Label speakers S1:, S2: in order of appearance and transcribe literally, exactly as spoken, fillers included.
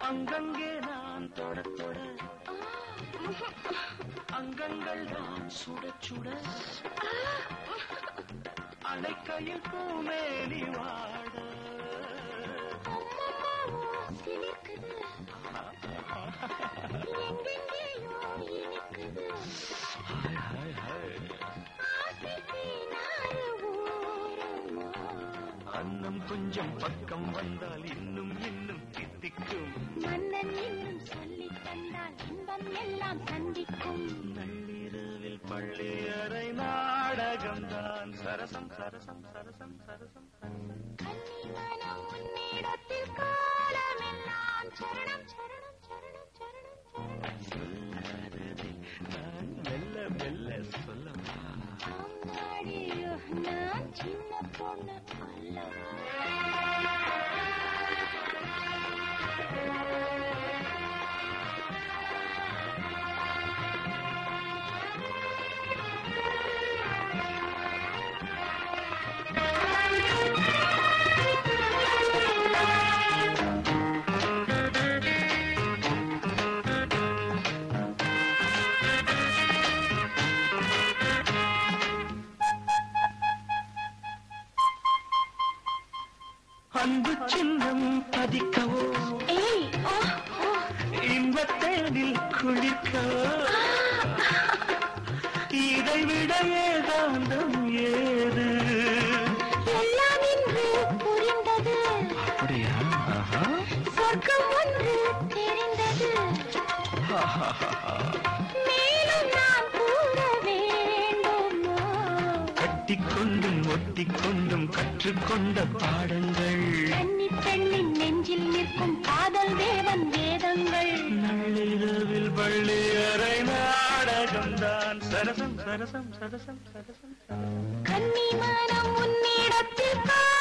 S1: அங்கங்கே நான் தொட தொட அங்கங்கள் தான் சுட சுட அணைக்கையில் பூமேனி வாட அன்னம் கொஞ்சம் பக்கம் வந்தால் இன்னும் இன்னும் தித்திக்கும்
S2: மன்னன் இன்னும் சொல்லி தந்தால் இன்பம் எல்லாம் சந்திக்கும்
S1: நள்ளிரவில் பள்ளி அறை நாடகம்தான் சரசம் சரசம் சரசம் சரசம்
S2: கன்னிமனம் உன்னிடத்தில் காலமெல்லாம் சரணம் சரணம் சரணம் சரணம்
S1: சொல்லாததை நான் மெல்ல மெல்ல சொல்லவா
S2: அம்மாடியோ நான் சின்ன பொண்ணு அல்லவா
S1: அன்பு சின்னம் பதிக்கவோ இன்பத்தேனில் குளிக்கவோ இதை விட ஏகாந்தம் ஏது
S2: எல்லாம் இன்று புரிந்தது
S1: அப்படியா
S2: சொர்க்கம் ஒன்று தெரிந்தது மேலும் நான் கூற வேண்டுமா
S1: கட்டிக்கொண்டும் ஒட்டிக்கொண்டும் கற்றுக்கொண்ட பாடங்கள்
S2: கன்னி பெண்ணின் நெஞ்சில் நிற்கும் காதல் தேவன் வேதங்கள்
S1: நள்ளிரவில் பள்ளி அறை நாடகம்தான் சரசம் சரசம் சரசம் சரசம்
S2: கன்னிமனம் உன்னிடத்தில்